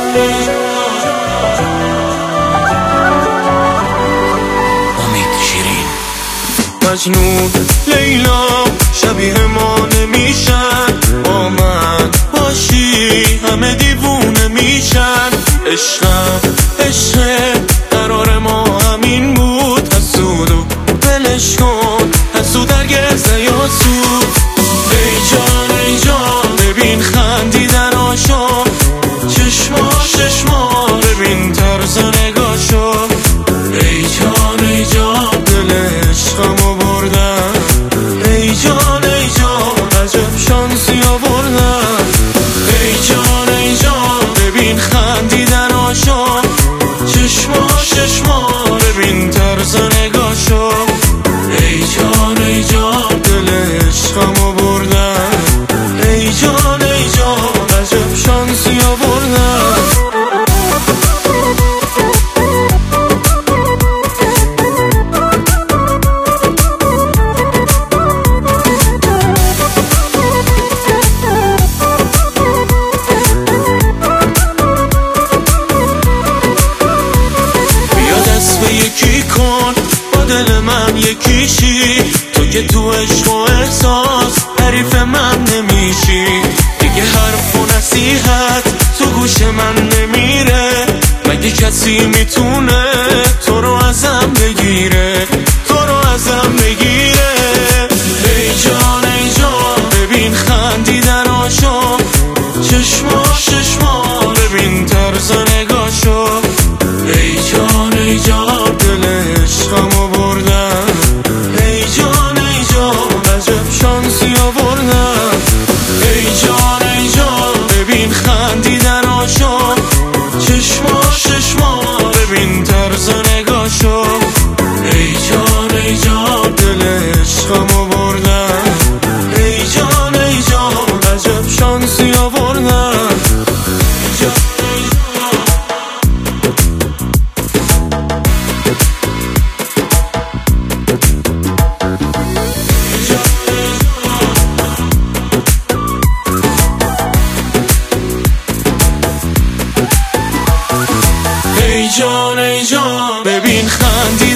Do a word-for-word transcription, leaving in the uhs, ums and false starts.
مجنون لیلا شبیه ما نمیشن، با من باشی همه دیوونه میشن. عشقم عشق قرار ما همین بود، حسود و بلش کن، حسود هرگز نیاسود. ای جان ای جان ببین خندیدناشو، چشما چشما ببین طرز نگاشو. ای جان ای جان دل عشقمو بردم، ای جان ای جان عجب شانسی آوردم. ای جان ای جان ببین خندیدناشو، چشما چشما ببین طرز نگاشو. ای جان ای جان دل عشقمو بردم، ای جان ای جان عجب شانسی آوردم. یکی کن با دل من یکیشی، تو که تو عشق و احساس حریف من نمیشی. دیگه حرف و نصیحت تو گوش من نمیره، مگه کسی میتونه تو رو ازم بگیره، تو رو ازم بگیره. ای جان ای جان ببین خندیدناشو، چشما چشما ببین طرز نگاشو. ای جان ای جان دل عشقمو بردم، ای جان ای جان عجب شانسی آوردم. ای جان ای جان ببین خندیدناشو، چشما چشما ببین طرز نگاشو. ای جان ای جان دل عشقمو بردم، ای جان ای جان عجب شانسی آوردم. ای جان ای جان ببین خندی